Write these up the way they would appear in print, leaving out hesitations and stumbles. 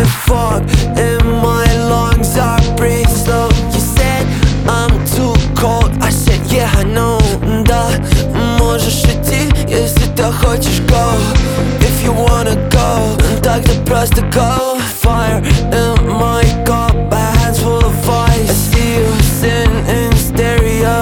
fog in my lungs, I breathe slow. You said I'm too cold, I said yeah, I know. Да, можешь идти, если ты хочешь go. If you wanna go, тогда просто go. Fire in my cup, my hands full of ice. I see you sitting in stereo.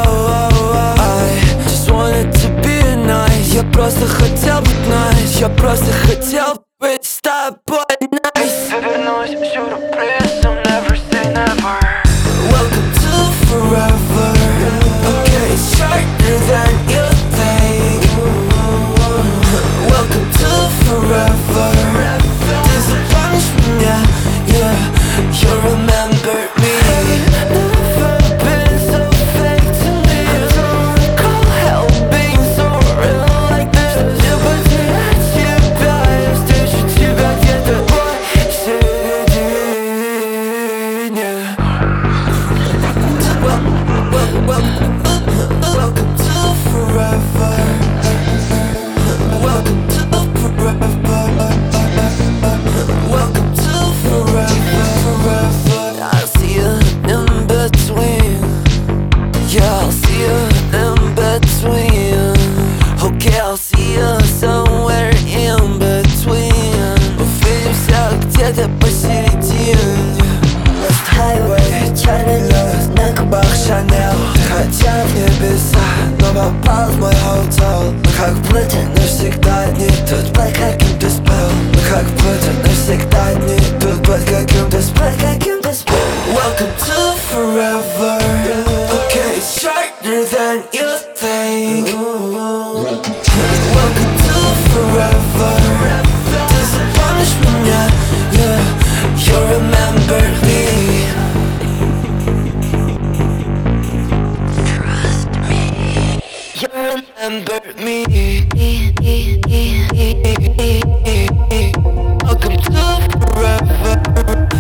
I just wanted to be nice. Я просто хотел быть nice. Я просто хотел быть с тобой nice. Вернусь, сюрприз, I'm never say never. Welcome to forever. Okay, it's shorter than you think. Welcome to forever. Disappoint me, yeah, you remember me. Never been so fake to me. I don't recall hell being so real like this. Я потерял тебя, я встречу тебя где-то посередине. Welcome to forever. Welcome to forever. Welcome to forever. I'll see you in between. Yeah, I'll see you in between. Okay, I'll see you somewhere in between. Увидимся где-то посередине. Lost highway, черный лес, на губах Шанель. Хотя в небеса, но попал в мой hotel. Мы как плыты, навсегда одни тут под каким-то spell. Мы как плыты, навсегда одни тут под каким-то spell. Welcome to forever. Okay, it's shorter than you think. Welcome to forever. Disappoint me, yeah, you remember me. You remember me. Welcome to forever.